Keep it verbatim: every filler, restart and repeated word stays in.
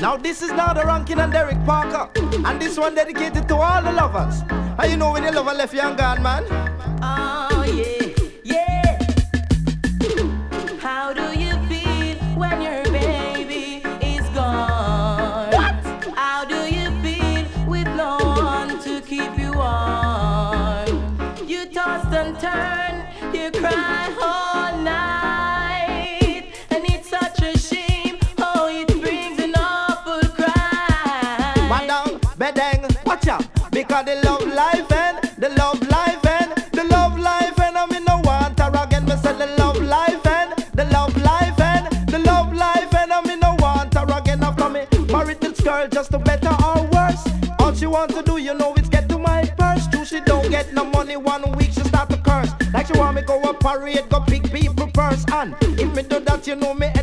Now this is now the Rankin and Derek Parker, and this one dedicated to all the lovers. How you know when your lover left you and gone, man? Oh yeah, yeah. How do you feel when your baby is gone? What? How do you feel with no one to keep you warm? You toss and turn, you cry all night, and it's such a shame how it brings an awful cry. Madam, bedeng, watch out, because the love life and the love life and the love life and I mean no want her again. Me say the love life and the love life and the love life and I mean no want her again. After me married this girl just to better or worse. All she wants to do, you know, is get to my purse. Too, she don't get no money. One week she start to curse, like she want me go a parade, go pick people purse. And if me do that, you know me